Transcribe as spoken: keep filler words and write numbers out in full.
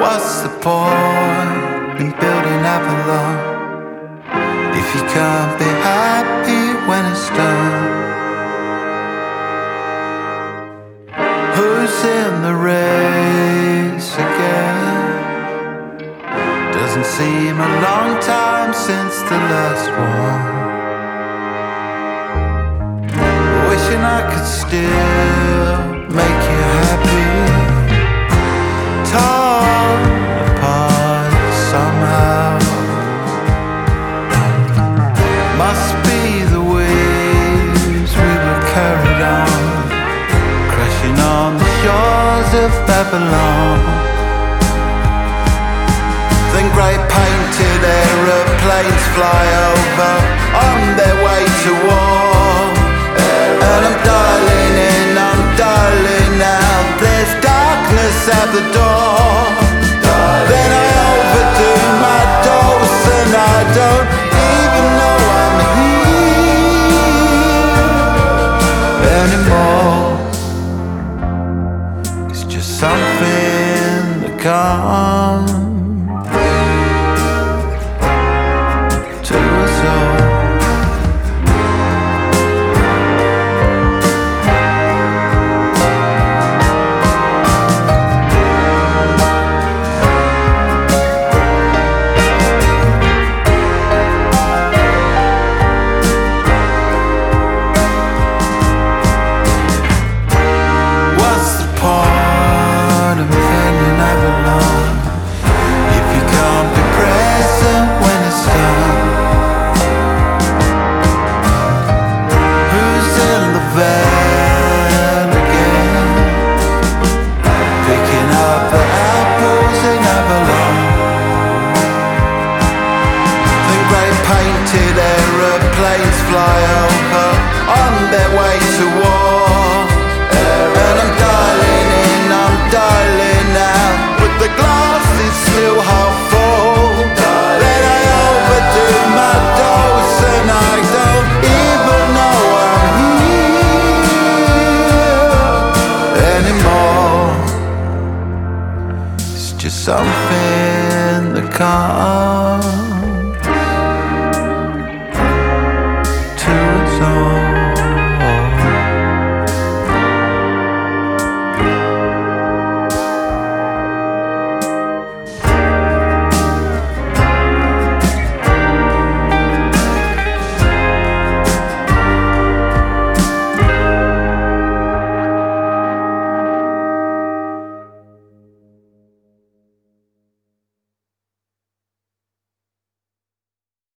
What's the point in building Avalon if you can't be happy when it's done? Who's in the race again? Doesn't seem a long time since the last one. Wishing I could still make you happy, torn apart somehow. Must be the waves we were carried on, crashing on the shores of Babylon. Then great painted aeroplanes fly over on their way to war. And I'm dialing in, I'm dialing out, there's darkness at the door. Then I overdo my dose and I don't even know I'm here anymore. It's just something that comes to us all. Aeroplanes fly over on their way to war. And I'm dialing in, I'm dialing out, but the glass is still half full. Then I overdo my dose and I don't even know I'm here anymore. It's just something that comes